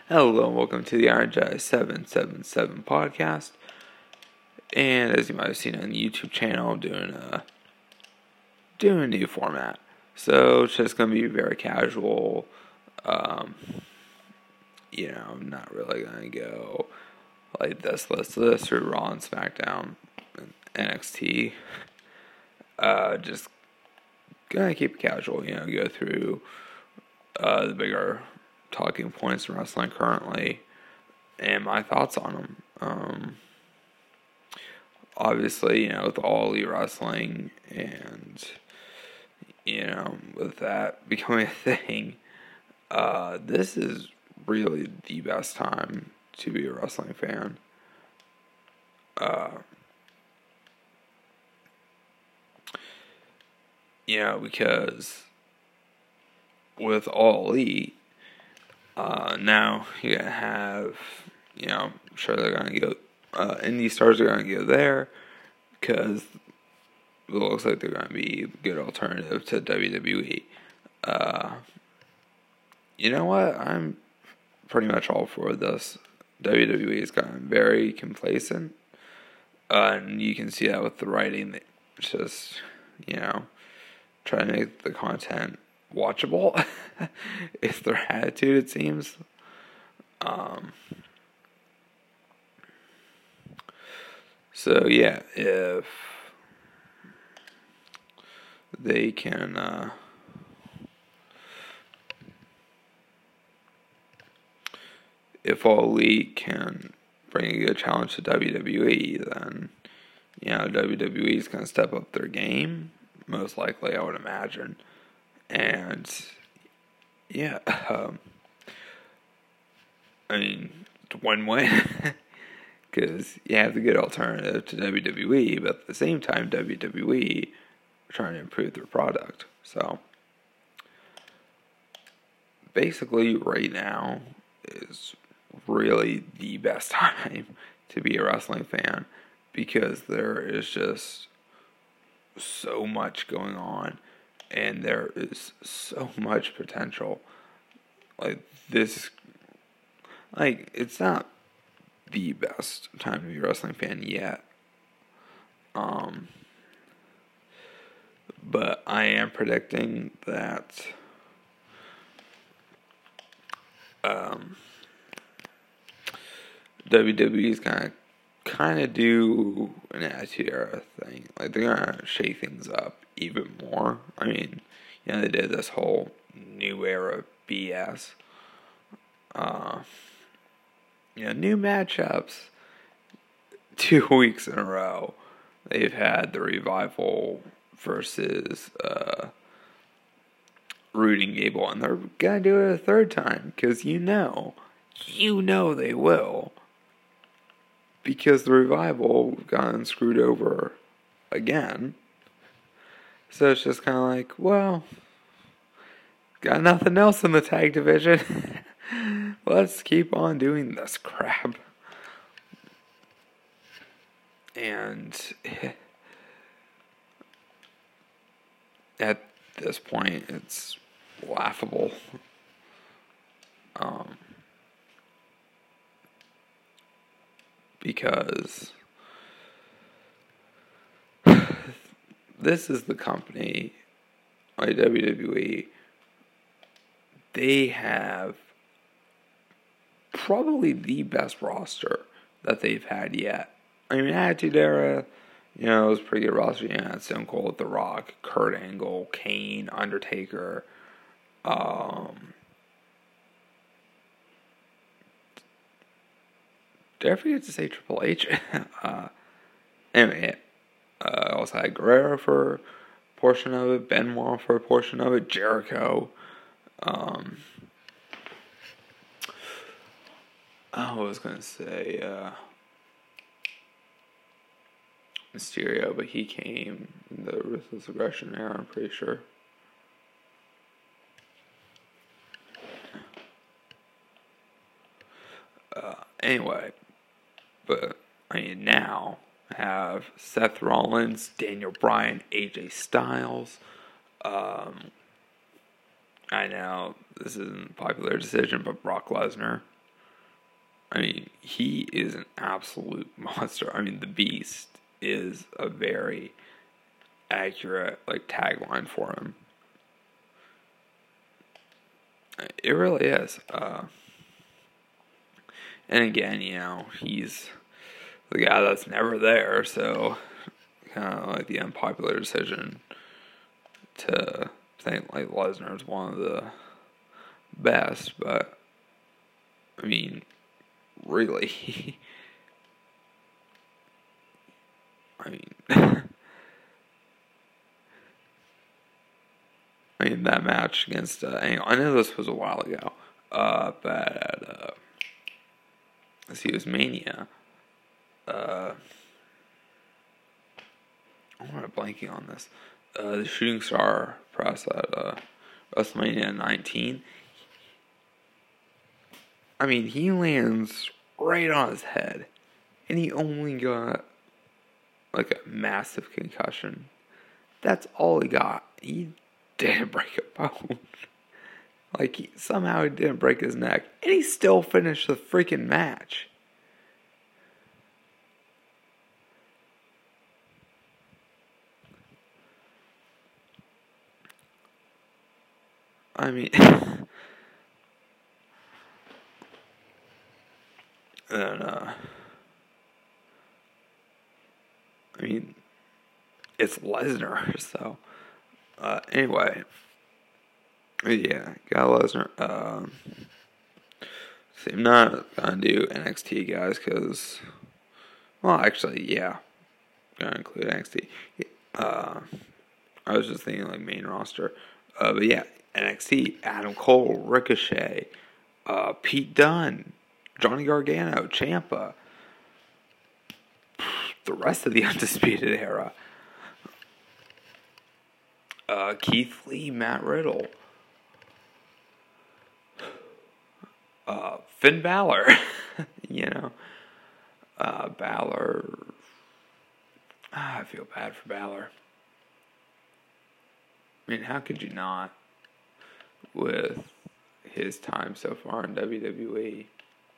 Hello and welcome to the Iron Jedi 777 podcast. And as you might have seen on the YouTube channel, I'm doing a new format. So it's just gonna be very casual. I'm not really gonna go like this or Raw and SmackDown and NXT. Just gonna keep it casual, go through the bigger talking points in wrestling currently and my thoughts on them. Obviously, with All Elite Wrestling and, with that becoming a thing, this is really the best time to be a wrestling fan. Because with All Elite, now you're going to have, I'm sure they're going to go, indie stars are going to go there, because it looks like they're going to be a good alternative to WWE. You know what? I'm pretty much all for this. WWE has gotten very complacent, and you can see that with the writing. It's just, trying to make the content watchable. It's their attitude, it seems. So yeah, if they can if All Elite can bring a good challenge to WWE, then WWE is going to step up their game, most likely, I would imagine. And yeah, it's a win-win, because you have the good alternative to WWE, but at the same time, WWE are trying to improve their product. So basically, right now is really the best time to be a wrestling fan, because there is just so much going on, and there is so much potential. It's not the best time to be a wrestling fan yet. But I am predicting that WWE is gonna kind of do an Attitude Era thing. Like, they're gonna shake things up even more. I mean, they did this whole New Era BS. New matchups 2 weeks in a row. They've had the Revival versus Rude and Gable, and they're gonna do it a third time, because they will, because the Revival have gotten screwed over again. So it's just kind of like, well, got nothing else in the tag division. Let's keep on doing this crap. And at this point, it's laughable. Because this is the company, like WWE, they have probably the best roster that they've had yet. I mean, Attitude Era, it was a pretty good roster. Had Stone Cold, The Rock, Kurt Angle, Kane, Undertaker. Did I forget to say Triple H? Anyway, I also had Guerrero for a portion of it, Benoit for a portion of it, Jericho. I was going to say Mysterio, but he came in the Ruthless Aggression era, I'm pretty sure. Anyway, but now I have Seth Rollins, Daniel Bryan, AJ Styles. I know this isn't a popular decision, but Brock Lesnar. I mean, he is an absolute monster. I mean, the Beast is a very accurate like tagline for him. It really is. And again, he's the guy that's never there, so kind of like the unpopular decision to think like Lesnar is one of the best, but I mean, really, I mean, that match against I know this was a while ago, but let's see, it was Mania. I'm blanking on this. The Shooting Star press at WrestleMania 19. I mean, he lands right on his head, and he only got like a massive concussion. That's all he got. He didn't break a bone. Like, somehow he didn't break his neck, and he still finished the freaking match. I mean, and I mean, it's Lesnar, so anyway, yeah, got Lesnar. See, I'm not gonna do NXT guys because, well, actually, yeah, gonna include NXT. I was just thinking like main roster, but yeah, NXT, Adam Cole, Ricochet, Pete Dunne, Johnny Gargano, Ciampa, the rest of the Undisputed Era, Keith Lee, Matt Riddle, Finn Balor, Balor. I feel bad for Balor. I mean, how could you not with his time so far in WWE?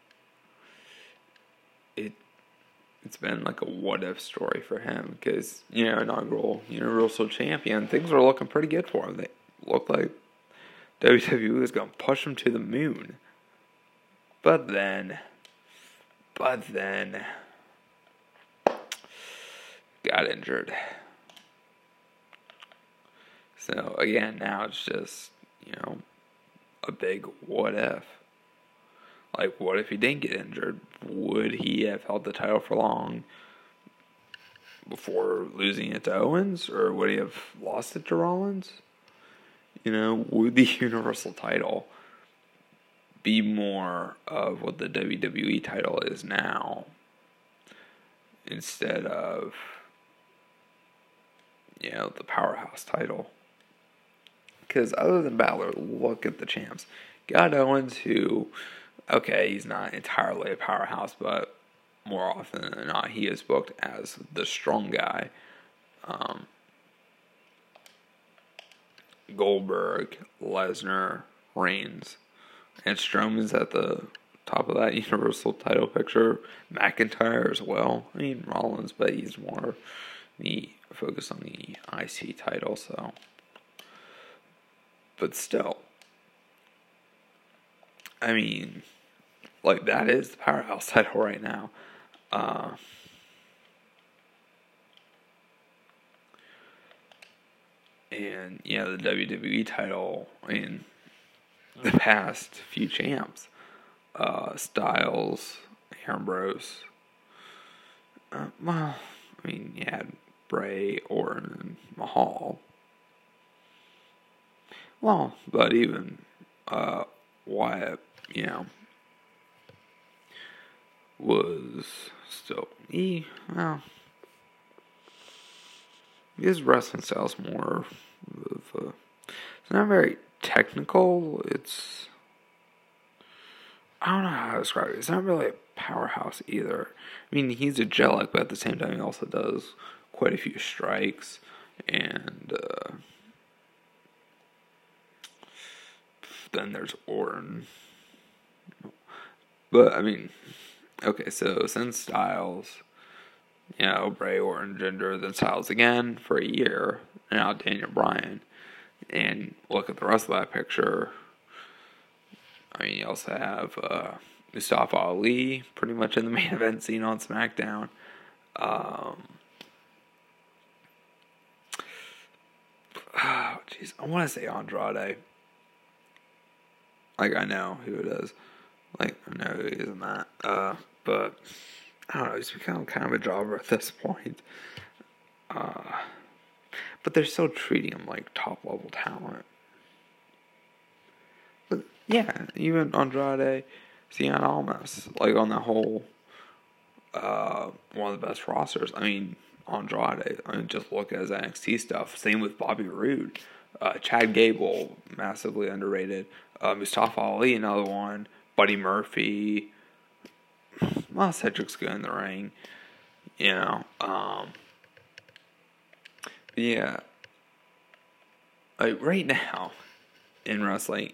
It's been like a what-if story for him because, inaugural Universal Champion, things were looking pretty good for him. They looked like WWE was going to push him to the moon. But then, got injured. So, again, now it's just, a big what if. Like, what if he didn't get injured? Would he have held the title for long before losing it to Owens? Or would he have lost it to Rollins? Would the Universal title be more of what the WWE title is now instead of, the Powerhouse title? Because other than Balor, look at the champs. Got Owens, who, okay, he's not entirely a powerhouse, but more often than not, he is booked as the strong guy. Goldberg, Lesnar, Reigns, and Strowman's at the top of that Universal title picture. McIntyre as well. I mean, Rollins, but he's more focused on the IC title, so. But still, I mean, like, that is the Powerhouse title right now. And, the WWE title, I mean, the past few champs, Styles, Ambrose, well, I mean, you had Bray, Orton, and Mahal. Well, but even Wyatt, was still his wrestling style's more of it's not very technical. I don't know how to describe it. It's not really a powerhouse either. I mean, he's angelic, but at the same time, he also does quite a few strikes. And then there's Orton. But I mean, okay, so since Styles, Bray Orton, Jinder, then Styles again for a year, and now Daniel Bryan, and look at the rest of that picture. I mean, you also have Mustafa Ali pretty much in the main event scene on SmackDown. Jeez, I want to say Andrade. Like, I know who it is. Like, I know who he is in that. But, I don't know, he's become kind of a jobber at this point. But they're still treating him like top-level talent. But, yeah, even Andrade, Cien Almas, like, on the whole, one of the best rosters. I mean, Andrade, just look at his NXT stuff. Same with Bobby Roode. Chad Gable, massively underrated. Mustafa Ali, another one. Buddy Murphy. Well, Cedric's good in the ring. Yeah. Like, right now, in wrestling,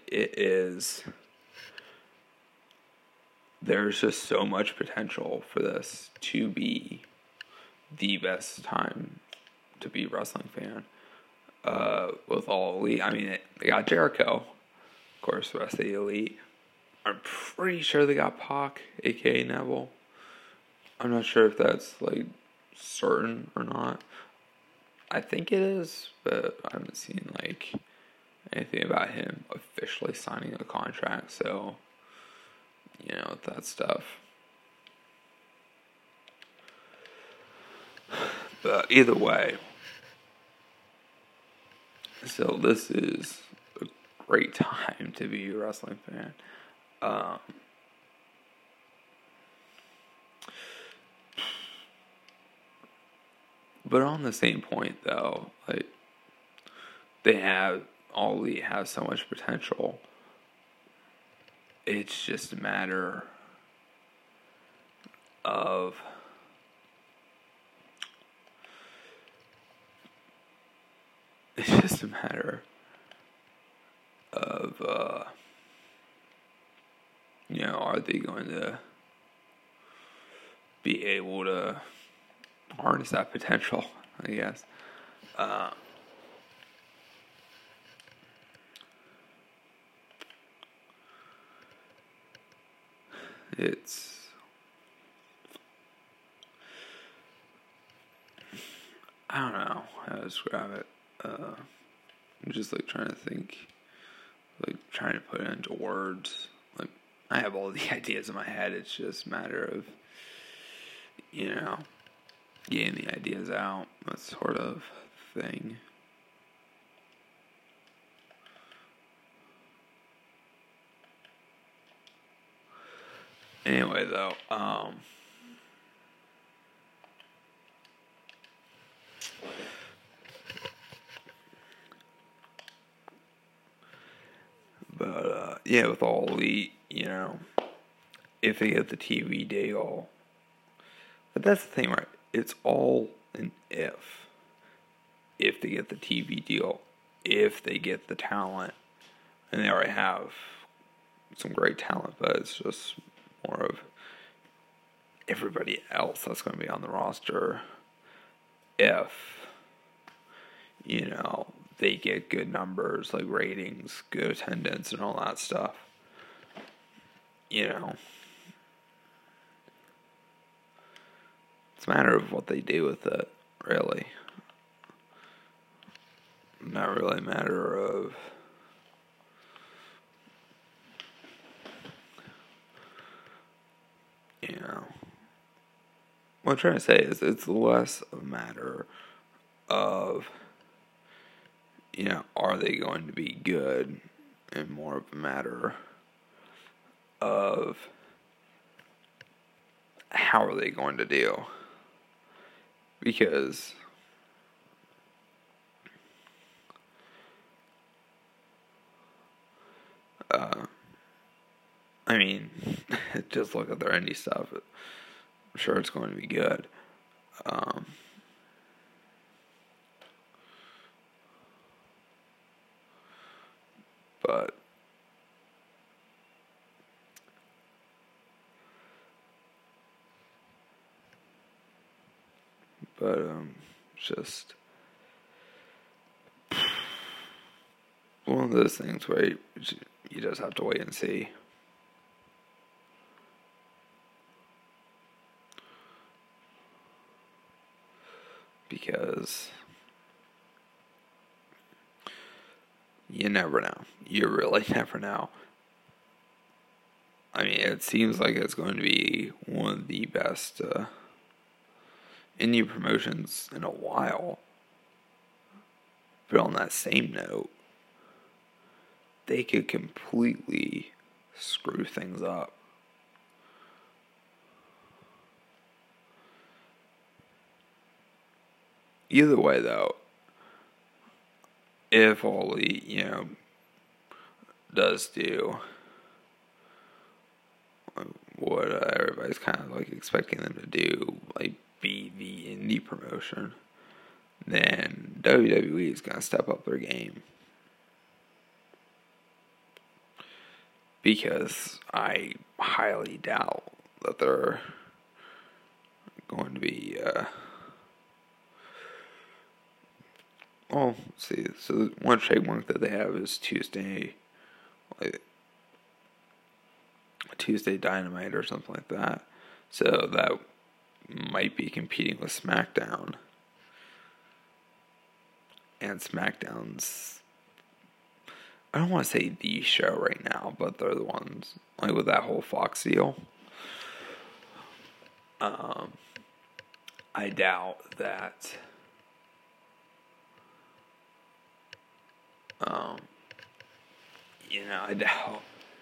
there's just so much potential for this to be the best time to be a wrestling fan. With all elite, I mean, they got Jericho, of course, the rest of the elite. I'm pretty sure they got Pac, aka Neville. I'm not sure if that's like certain or not. I think it is, but I haven't seen like anything about him officially signing a contract. So, with that stuff. But either way, so this is a great time to be a wrestling fan. But on the same point, though, like All Elite has so much potential. It's just a matter of are they going to be able to harness that potential, I guess. I don't know how to describe it. I'm just like trying to think, like trying to put it into words. Like, I have all the ideas in my head. It's just a matter of, getting the ideas out. That sort of thing. Anyway, though, but yeah, with All Elite, if they get the TV deal, but that's the thing, right? It's all an if. If they get the TV deal, if they get the talent, and they already have some great talent, but it's just more of everybody else that's going to be on the roster. If they get good numbers like ratings, good attendance, and all that stuff. It's a matter of what they do with it, really. Not really a matter of what I'm trying to say is it's less a matter of are they going to be good, and more of a matter of how are they going to do. Because I mean, just look at their indie stuff. I'm sure it's going to be good. But but just one of those things where you just have to wait and see. Because you never know. You really never know. I mean, it seems like it's going to be one of the best indie promotions in a while. But on that same note, they could completely screw things up. Either way, though, if All Elite, does do what everybody's kind of like expecting them to do, like be the indie promotion, then WWE is going to step up their game. Because I highly doubt that they're going to be, let's see, so one trademark that they have is Tuesday Dynamite or something like that. So that might be competing with SmackDown. And SmackDown's, I don't want to say the show right now, but they're the ones, like with that whole Fox deal. I doubt that I doubt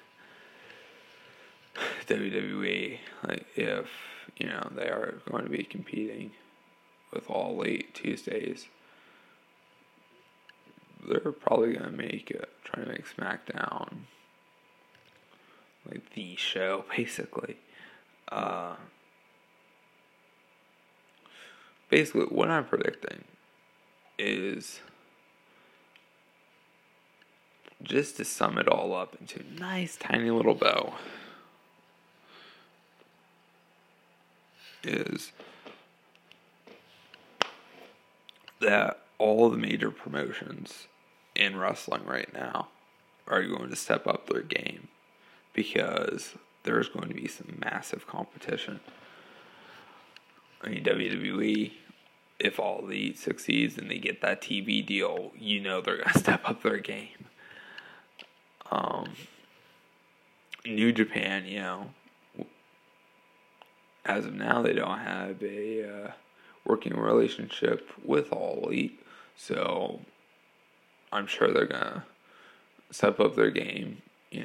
WWE, like, if, they are going to be competing with All Elite Tuesdays, they're probably going to try to make SmackDown like the show, basically. Basically, what I'm predicting is, just to sum it all up into a nice tiny little bow, is that all the major promotions in wrestling right now are going to step up their game, because there's going to be some massive competition. I mean, WWE, if All Elite succeeds and they get that TV deal, they're going to step up their game. New Japan, as of now, they don't have a working relationship with All Elite, so I'm sure they're going to step up their game,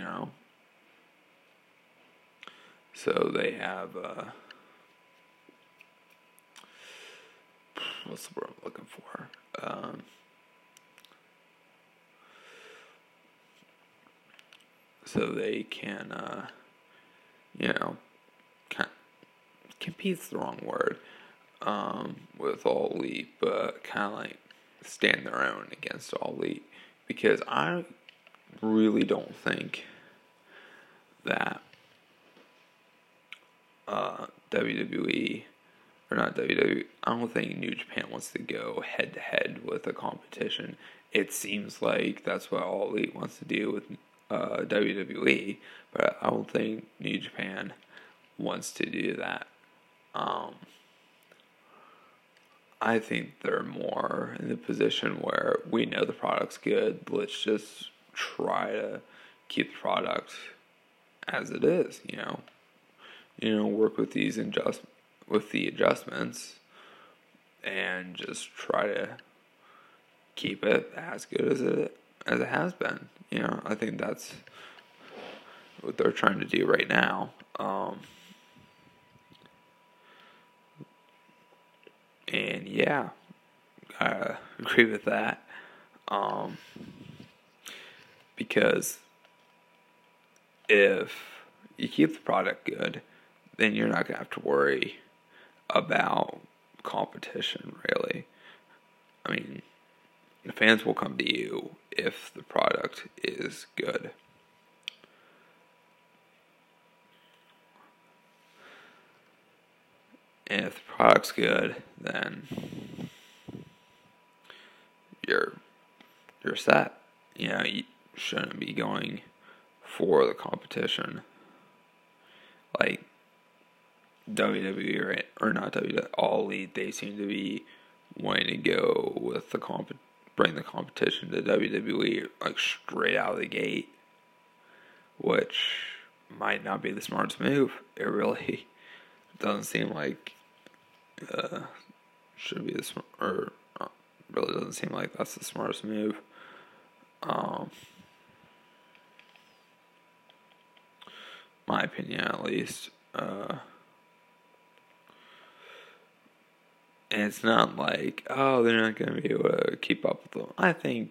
So they have, what's the word I'm looking for? So they can, compete's the wrong word, with All Elite, but kind of like stand their own against All Elite, because I really don't think that WWE, or not WWE, I don't think New Japan wants to go head to head with a competition. It seems like that's what All Elite wants to do with WWE, but I don't think New Japan wants to do that. I think they're more in the position where we know the product's good. Let's just try to keep the product as it is. Work with the adjustments, and just try to keep it as good as it has been. I think that's what they're trying to do right now. And yeah, I agree with that. Because if you keep the product good, then you're not going to have to worry about competition, really. I mean, the fans will come to you if the product is good. And if the product's good, then you're set. You shouldn't be going for the competition. Like WWE, or not WWE, All Elite, they seem to be wanting to go with bring the competition to WWE like straight out of the gate, which might not be the smartest move. It really doesn't seem like should be really doesn't seem like that's the smartest move. My opinion, at least. And it's not like, oh, they're not going to be able to keep up with them. I think,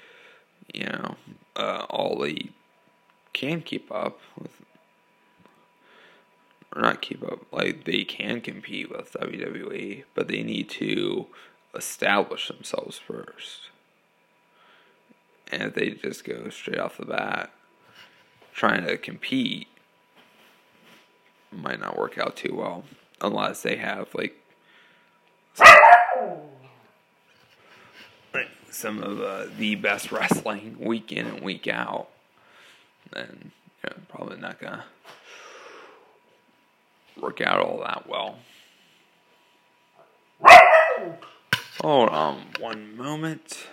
All Elite can keep up with, or not keep up, like, they can compete with WWE, but they need to establish themselves first. And if they just go straight off the bat trying to compete, might not work out too well. Unless they have, like some of the best wrestling week in and week out, then probably not gonna work out all that well. Hold on one moment.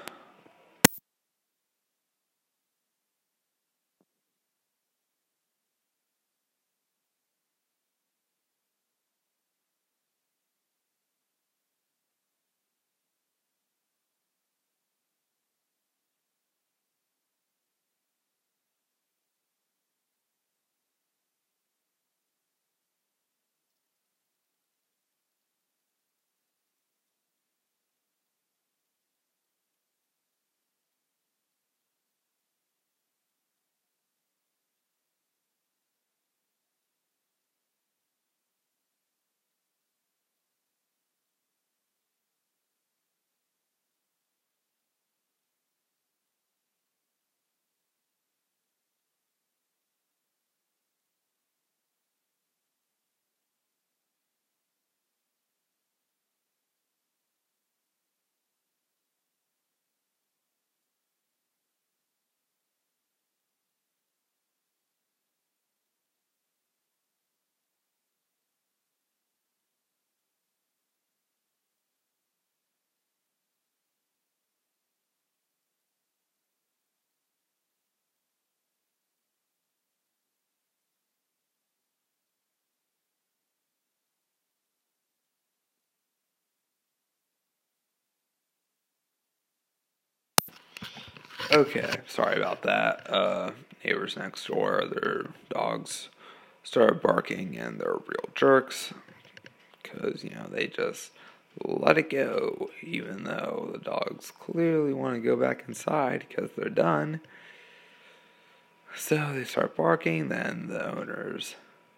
Okay, sorry about that. Neighbors next door, their dogs started barking, and they're real jerks. Because, they just let it go, even though the dogs clearly want to go back inside because they're done. So they start barking, then the owners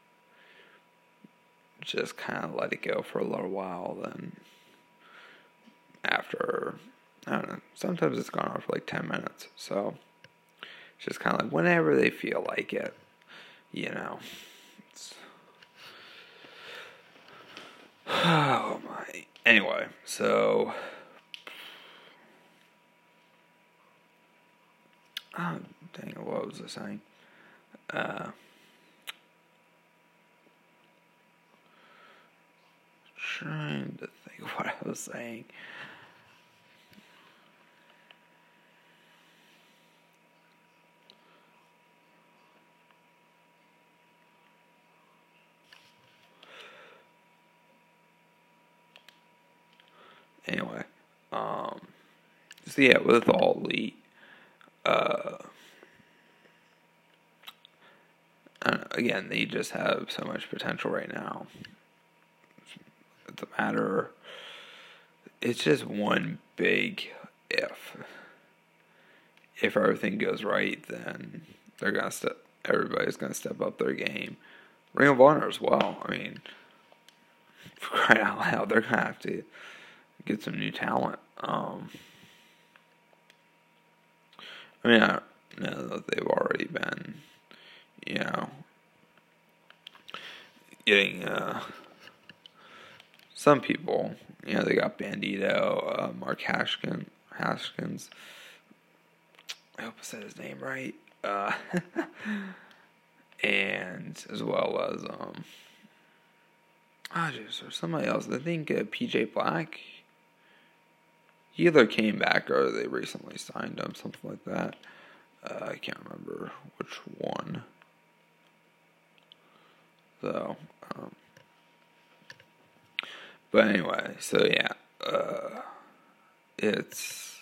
just kind of let it go for a little while. Then after, I don't know, sometimes it's gone on for like 10 minutes. So it's just kind of like whenever they feel like it, It's, oh my. Anyway, so oh, dang it, what was I saying? Trying to think what I was saying. Anyway, so yeah, with All Elite, again, they just have so much potential right now. It's a matter. It's just one big if. If everything goes right, then they're gonna everybody's gonna step up their game. Ring of Honor as well. I mean, for crying out loud, they're gonna have to get some new talent. I mean, I know that they've already been, getting some people, they got Bandito, Mark Haskins. I hope I said his name right. And as well as or somebody else. I think PJ Black. He either came back or they recently signed him, something like that. I can't remember which one. So, but anyway, so yeah, it's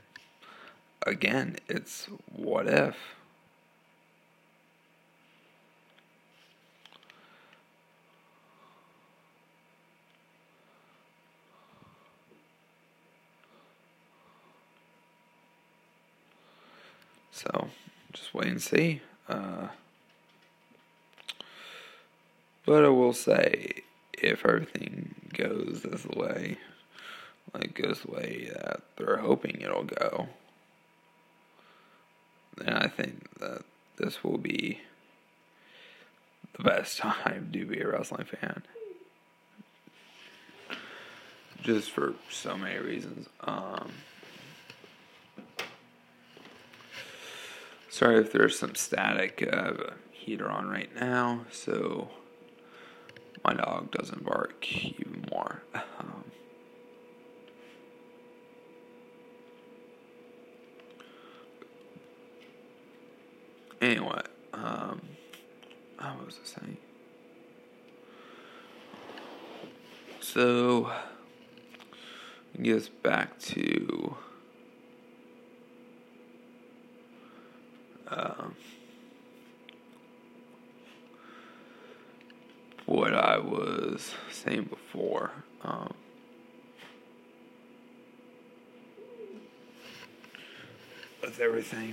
what if. So, just wait and see. But I will say, if everything goes the way that they're hoping it'll go, then I think that this will be the best time to be a wrestling fan. Just for so many reasons. Sorry if there's some static. I have a heater on right now, so my dog doesn't bark even more. Anyway, what was I saying? So, it gets back to what I was saying before. With everything.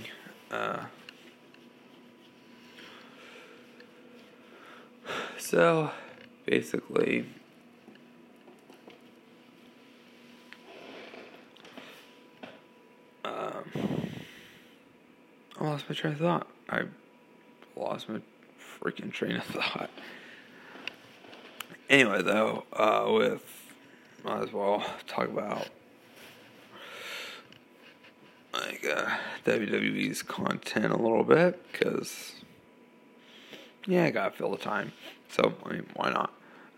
So, basically, I lost my train of thought. I lost my freaking train of thought. Anyway, though, might as well talk about WWE's content a little bit, because I gotta fill the time. So, I mean, why not?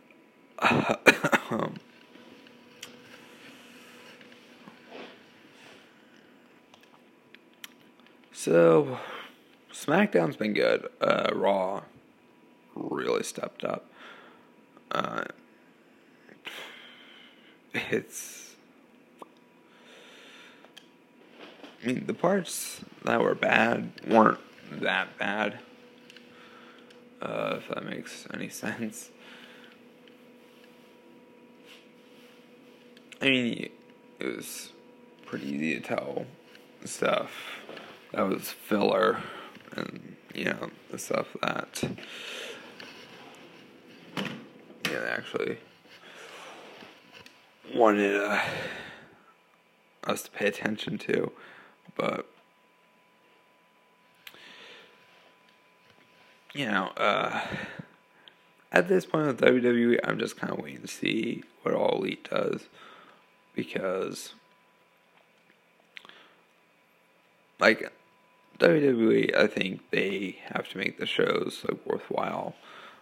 So, SmackDown's been good. Raw really stepped up. The parts that were bad weren't that bad. If that makes any sense. I mean, it was pretty easy to tell stuff that was filler, and the stuff that they actually wanted us to pay attention to. But at this point with WWE, I'm just kind of waiting to see what All Elite does, because WWE, I think they have to make the shows worthwhile.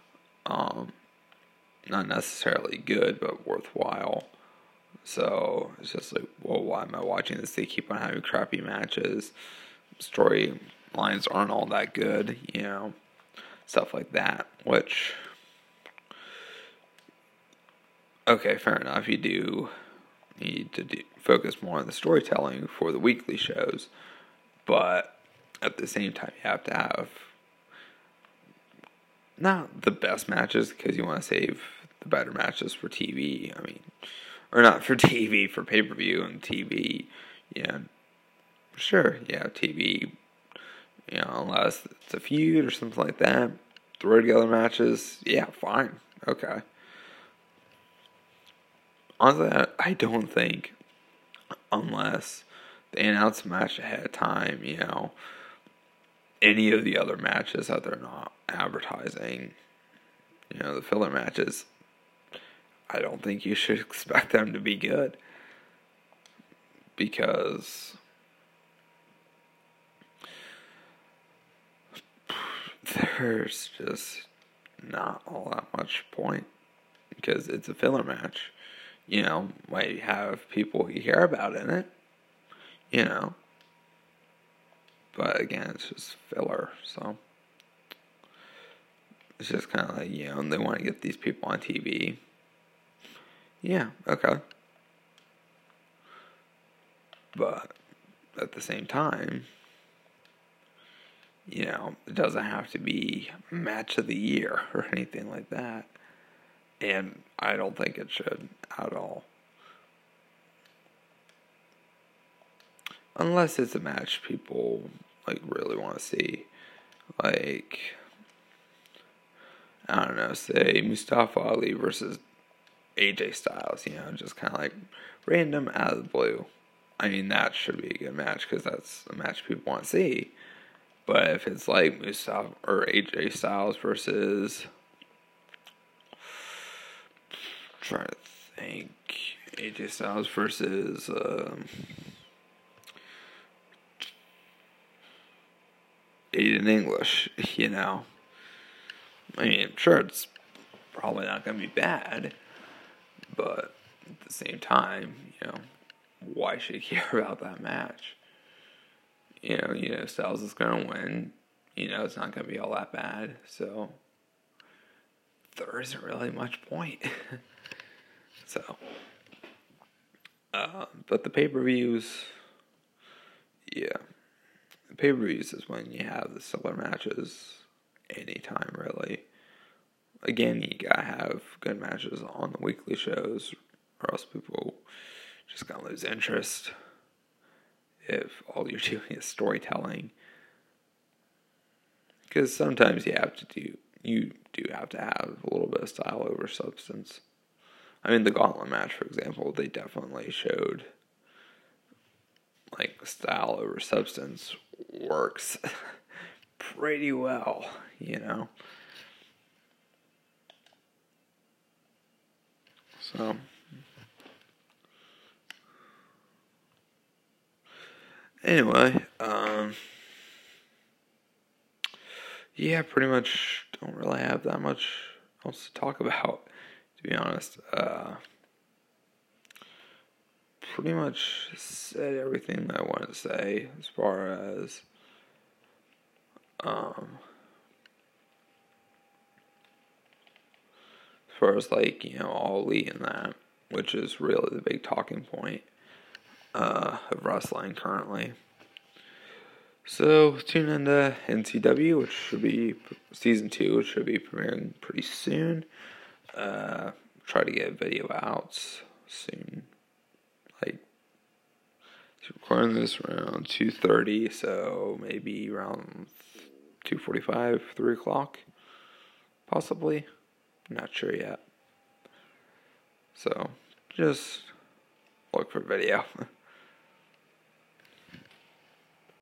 Not necessarily good, but worthwhile. So it's just well, why am I watching this? They keep on having crappy matches. Storylines aren't all that good, stuff like that. Which, okay, fair enough. You do need to focus more on the storytelling for the weekly shows, but at the same time, you have to have not the best matches, because you want to save the better matches for TV. I mean, or not for TV, for pay-per-view and TV. Sure, TV. Unless it's a feud or something like that, throw together matches. Yeah, fine, okay. Honestly, I don't think, unless they announce a match ahead of time, any of the other matches that they're not advertising, the filler matches, I don't think you should expect them to be good. Because there's just not all that much point. Because it's a filler match. You know, might have people you care about in it. You know. But again, it's just filler, so. It's just kind of like, you know, they want to get these people on TV. Yeah, okay. But at the same time, you know, it doesn't have to be match of the year or anything like that. And I don't think it should at all. Unless it's a match people, like, really want to see. Like, I don't know, say Mustafa Ali versus AJ Styles, you know, just kind of like random out of the blue. I mean, that should be a good match because that's a match people want to see. But if it's like Mustafa or AJ Styles versus, I'm trying to think, AJ Styles versus Aiden English, you know. I mean, sure, it's probably not going to be bad, but at the same time, you know, why should you care about that match? You know, Styles is going to win. You know, it's not going to be all that bad, so there isn't really much point. So, but the pay-per-views, yeah, the pay-per-views is when you have the stellar matches anytime, really. Again, you gotta have good matches on the weekly shows, or else people just gonna lose interest if all you're doing is storytelling. Because sometimes you do have to have a little bit of style over substance. I mean, the Gauntlet match, for example, they definitely showed, like, style over substance works pretty well, you know. So, anyway, yeah, pretty much don't really have that much else to talk about, to be honest. Pretty much said everything that I wanted to say as far as like, you know, Ali and that, which is really the big talking point of wrestling currently. So tune into NCW, which should be season 2, which should be premiering pretty soon. Try to get a video out soon. Like, recording this around 2:30, so maybe around 2:45, 3 o'clock, possibly. Not sure yet. So, just look for video.